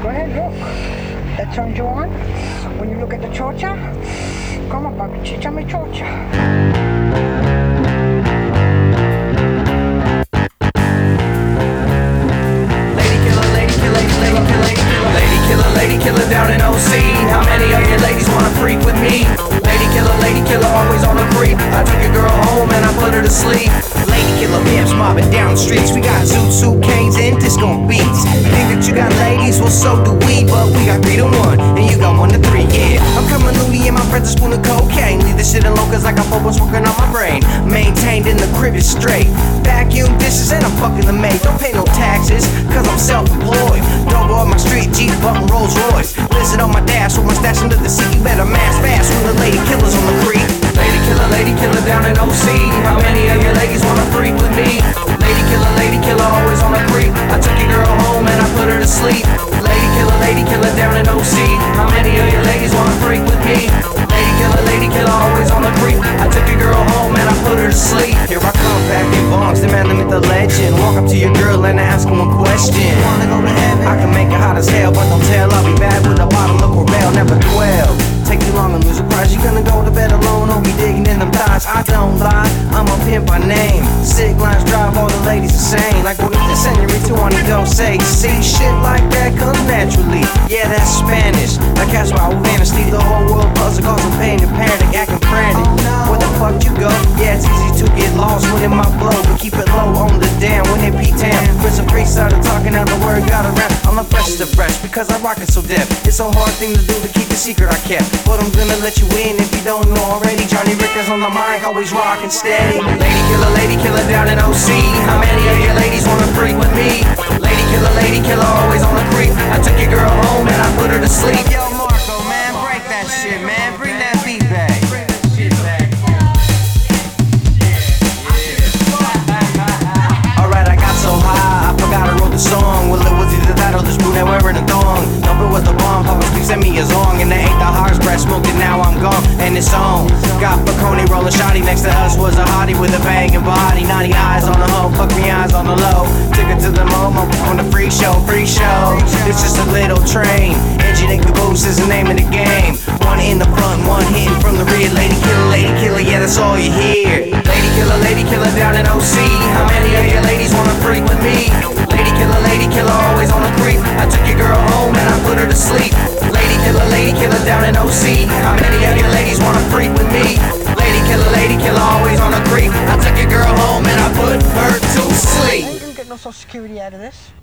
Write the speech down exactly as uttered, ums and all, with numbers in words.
Go ahead, look. That turns you on. When you look at the chocha, come on, papi, chichame chocha. Killer down in O C. How many of you ladies wanna freak with me? Lady killer, lady killer, always on the creep. I took your girl home and I put her to sleep. Lady killer pimps mobbing down the streets. We got zoot suit canes and disco beats. Think that you got ladies? Well, so do we. But we got three to one and you got one to three. Yeah, I'm coming loony and my friends a spoon of cocaine. Leave this shit alone cause I got bubbles working on my brain. Maintained in the crib is straight. Vacuum dishes and I'm fucking the maid. Don't pay no taxes cause I'm self-employed. Don't go up my street, Jeep, button Rolls Royce. Listen on my dash with my stash under the seat. You better mask fast when the lady killer's on the creek. Lady killer, lady killer down in O C. How many of you ladies wanna freak with me? Lady killer, lady killer, always on the creep. I took your girl home and I put her to sleep. Lady killer, lady killer down in O C. How many of you ladies wanna freak with me? Lady killer, lady killer, always on the creep. I took your girl home and I put her to sleep. Here I come back in bongs, demanding with the legend. Walk up to your girl and ask her one question. Wanna go to heaven? I can make it hot as hell, but don't tell I'll be bad with a bottle of Corbel, never dwell. Take too long and lose a prize. You gonna go to bed alone or be digging in them thighs? I don't lie, I'm a pimp by name. Sick lines drive all the ladies insane. Like what if the senorita wanna don't say? See, shit like that comes naturally. Yeah, that's Spanish. Like that's why with fantasy the whole world puzzle causing pain and panic, acting frantic. Where the fuck you go? Yeah, it's easy to get lost when in my flow, but keep it low on the damn when it be damn. Chris and Priest started talking out the word, got a rap. I'm the freshest of fresh because I rock it so deaf. It's a hard thing to do to keep the secret I kept. But I'm gonna let you in if you don't know already. Johnny Rickers on the mic, always rockin' steady. Lady killer, lady killer down in O C. How many of you ladies wanna freak with me? Lady killer, lady killer, always on the creep. I took your girl home and I put her to sleep. Yo, Marco, man, break that shit, man. Bring that beat back. Alright, I got so high, I forgot I wrote the song. Well, it was either that or this brunette wearing a thong. Nope, it was the bomb, Papa Please send me a song. And they ain't the hardest breath smoking, now I'm gone. And it's on. Got Bacardi rolling shotty. Next to us was a hottie with a banging body. Naughty eyes on the hoe, fuck me eyes on the low. Took her to the Momo on the free show, free show. It's just a little train. Engine and caboose is the name of the game. One in the front, one hitting from the rear. Lady killer, lady killer, yeah, that's all you hear. Lady killer, lady killer down in O C. How many of you ladies wanna freak with me? Lady killer, lady killer, always on the creep. I took your girl home and I put her to sleep. Lady killer, lady killer down in O C. How many of you ladies wanna freak with me? Lady killer, lady killer, always on the creep. I took your girl home and I put her to sleep. I ain't gonna get no social security out of this.